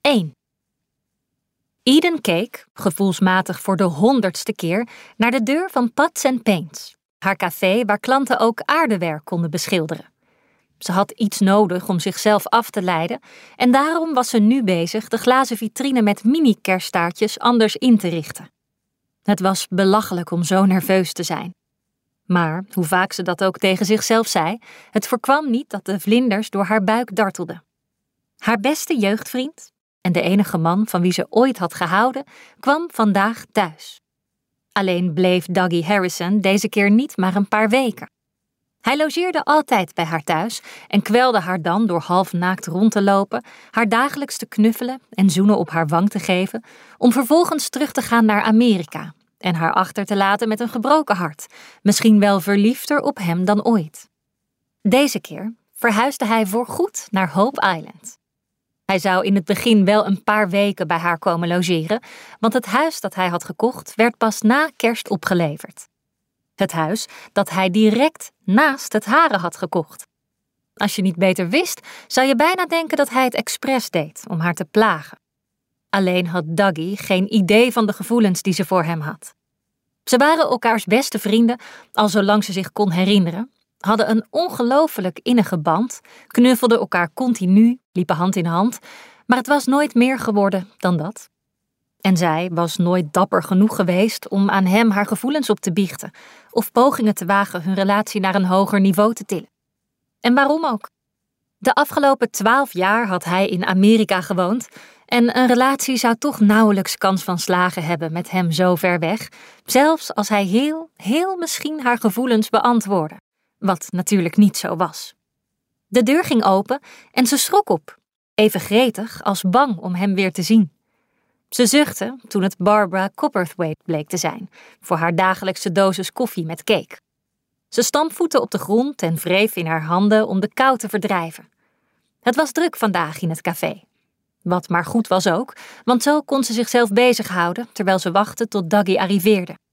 1. Eden keek, gevoelsmatig voor de 100ste keer, naar de deur van Pots & Paints, haar café waar klanten ook aardewerk konden beschilderen. Ze had iets nodig om zichzelf af te leiden en daarom was ze nu bezig de glazen vitrine met mini-kerststaartjes anders in te richten. Het was belachelijk om zo nerveus te zijn. Maar, hoe vaak ze dat ook tegen zichzelf zei, het voorkwam niet dat de vlinders door haar buik dartelden. Haar beste jeugdvriend, en de enige man van wie ze ooit had gehouden, kwam vandaag thuis. Alleen bleef Dougie Harrison deze keer niet maar een paar weken. Hij logeerde altijd bij haar thuis en kwelde haar dan door halfnaakt rond te lopen, haar dagelijks te knuffelen en zoenen op haar wang te geven, om vervolgens terug te gaan naar Amerika en haar achter te laten met een gebroken hart, misschien wel verliefder op hem dan ooit. Deze keer verhuisde hij voorgoed naar Hope Island. Hij zou in het begin wel een paar weken bij haar komen logeren, want het huis dat hij had gekocht werd pas na Kerst opgeleverd. Het huis dat hij direct naast het hare had gekocht. Als je niet beter wist, zou je bijna denken dat hij het expres deed om haar te plagen. Alleen had Dougie geen idee van de gevoelens die ze voor hem had. Ze waren elkaars beste vrienden, al zolang ze zich kon herinneren, hadden een ongelooflijk innige band, knuffelden elkaar continu, liepen hand in hand, maar het was nooit meer geworden dan dat. En zij was nooit dapper genoeg geweest om aan hem haar gevoelens op te biechten of pogingen te wagen hun relatie naar een hoger niveau te tillen. En waarom ook? De afgelopen 12 jaar had hij in Amerika gewoond en een relatie zou toch nauwelijks kans van slagen hebben met hem zo ver weg, zelfs als hij heel misschien haar gevoelens beantwoordde, wat natuurlijk niet zo was. De deur ging open en ze schrok op, even gretig als bang om hem weer te zien. Ze zuchtte toen het Barbara Copperthwaite bleek te zijn, voor haar dagelijkse dosis koffie met cake. Ze stampvoette op de grond en wreef in haar handen om de kou te verdrijven. Het was druk vandaag in het café. Wat maar goed was ook, want zo kon ze zichzelf bezighouden terwijl ze wachtte tot Dougie arriveerde.